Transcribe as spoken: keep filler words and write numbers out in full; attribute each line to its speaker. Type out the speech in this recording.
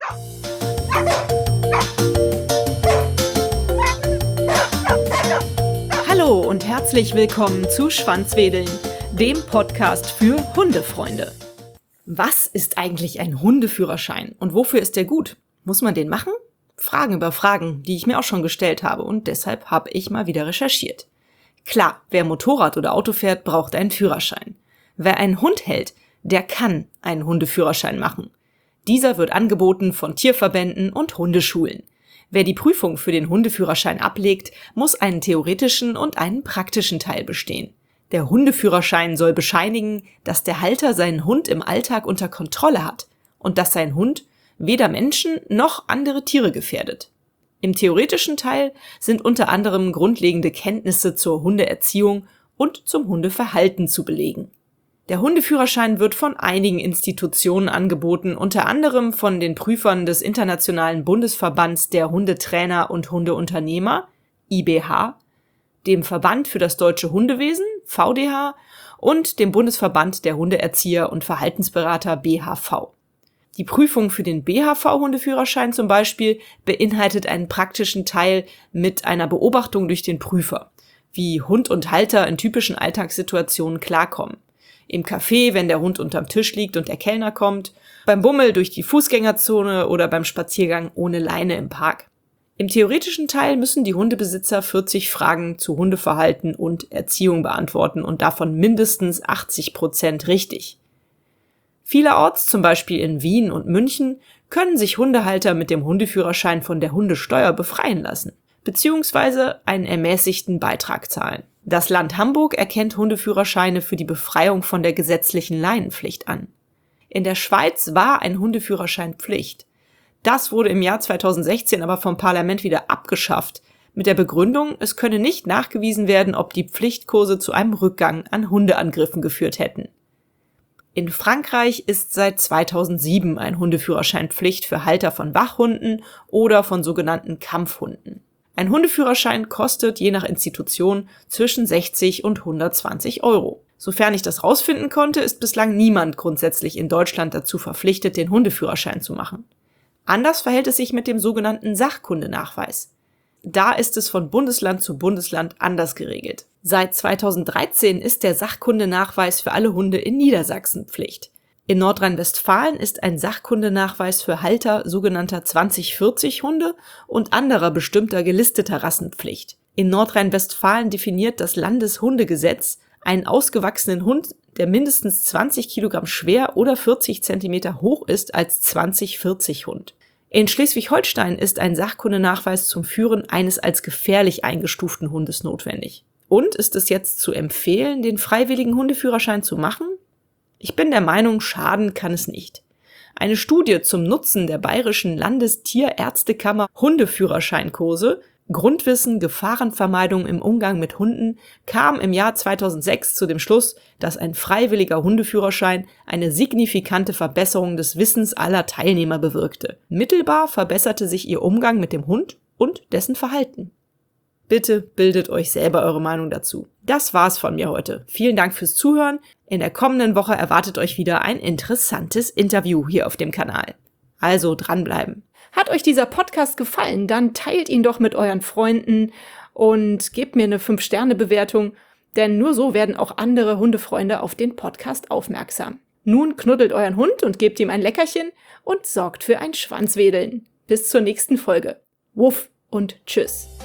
Speaker 1: Hallo und herzlich willkommen zu Schwanzwedeln, dem Podcast für Hundefreunde. Was ist eigentlich ein Hundeführerschein und wofür ist der gut? Muss man den machen? Fragen über Fragen, die ich mir auch schon gestellt habe, und deshalb habe ich mal wieder recherchiert. Klar, wer Motorrad oder Auto fährt, braucht einen Führerschein. Wer einen Hund hält, der kann einen Hundeführerschein machen. Dieser wird angeboten von Tierverbänden und Hundeschulen. Wer die Prüfung für den Hundeführerschein ablegt, muss einen theoretischen und einen praktischen Teil bestehen. Der Hundeführerschein soll bescheinigen, dass der Halter seinen Hund im Alltag unter Kontrolle hat und dass sein Hund weder Menschen noch andere Tiere gefährdet. Im theoretischen Teil sind unter anderem grundlegende Kenntnisse zur Hundeerziehung und zum Hundeverhalten zu belegen. Der Hundeführerschein wird von einigen Institutionen angeboten, unter anderem von den Prüfern des Internationalen Bundesverbands der Hundetrainer und Hundeunternehmer, I B H, dem Verband für das deutsche Hundewesen, V D H, und dem Bundesverband der Hundeerzieher und Verhaltensberater, B H V. Die Prüfung für den B H V-Hundeführerschein zum Beispiel beinhaltet einen praktischen Teil mit einer Beobachtung durch den Prüfer, wie Hund und Halter in typischen Alltagssituationen klarkommen. Im Café, wenn der Hund unterm Tisch liegt und der Kellner kommt, beim Bummel durch die Fußgängerzone oder beim Spaziergang ohne Leine im Park. Im theoretischen Teil müssen die Hundebesitzer vierzig Fragen zu Hundeverhalten und Erziehung beantworten und davon mindestens achtzig Prozent richtig. Vielerorts, zum Beispiel in Wien und München, können sich Hundehalter mit dem Hundeführerschein von der Hundesteuer befreien lassen, beziehungsweise einen ermäßigten Beitrag zahlen. Das Land Hamburg erkennt Hundeführerscheine für die Befreiung von der gesetzlichen Leinenpflicht an. In der Schweiz war ein Hundeführerschein Pflicht. Das wurde im Jahr zweitausendsechzehn aber vom Parlament wieder abgeschafft, mit der Begründung, es könne nicht nachgewiesen werden, ob die Pflichtkurse zu einem Rückgang an Hundeangriffen geführt hätten. In Frankreich ist seit zweitausendsieben ein Hundeführerschein Pflicht für Halter von Wachhunden oder von sogenannten Kampfhunden. Ein Hundeführerschein kostet je nach Institution zwischen sechzig und hundertzwanzig Euro. Sofern ich das rausfinden konnte, ist bislang niemand grundsätzlich in Deutschland dazu verpflichtet, den Hundeführerschein zu machen. Anders verhält es sich mit dem sogenannten Sachkundenachweis. Da ist es von Bundesland zu Bundesland anders geregelt. Seit zweitausenddreizehn ist der Sachkundenachweis für alle Hunde in Niedersachsen Pflicht. In Nordrhein-Westfalen ist ein Sachkundenachweis für Halter sogenannter zwanzig vierzig Hunde und anderer bestimmter gelisteter Rassen Pflicht. In Nordrhein-Westfalen definiert das Landeshundegesetz einen ausgewachsenen Hund, der mindestens zwanzig Kilogramm schwer oder vierzig Zentimeter hoch ist, als zwanzig vierzig Hund. In Schleswig-Holstein ist ein Sachkundenachweis zum Führen eines als gefährlich eingestuften Hundes notwendig. Und ist es jetzt zu empfehlen, den freiwilligen Hundeführerschein zu machen? Ich bin der Meinung, schaden kann es nicht. Eine Studie zum Nutzen der Bayerischen Landestierärztekammer Hundeführerscheinkurse Grundwissen, Gefahrenvermeidung im Umgang mit Hunden kam im Jahr zweitausendsechs zu dem Schluss, dass ein freiwilliger Hundeführerschein eine signifikante Verbesserung des Wissens aller Teilnehmer bewirkte. Mittelbar verbesserte sich ihr Umgang mit dem Hund und dessen Verhalten. Bitte bildet euch selber eure Meinung dazu. Das war's von mir heute. Vielen Dank fürs Zuhören. In der kommenden Woche erwartet euch wieder ein interessantes Interview hier auf dem Kanal. Also dranbleiben. Hat euch dieser Podcast gefallen, dann teilt ihn doch mit euren Freunden und gebt mir eine fünf Sterne Bewertung, denn nur so werden auch andere Hundefreunde auf den Podcast aufmerksam. Nun knuddelt euren Hund und gebt ihm ein Leckerchen und sorgt für ein Schwanzwedeln. Bis zur nächsten Folge. Wuff und tschüss.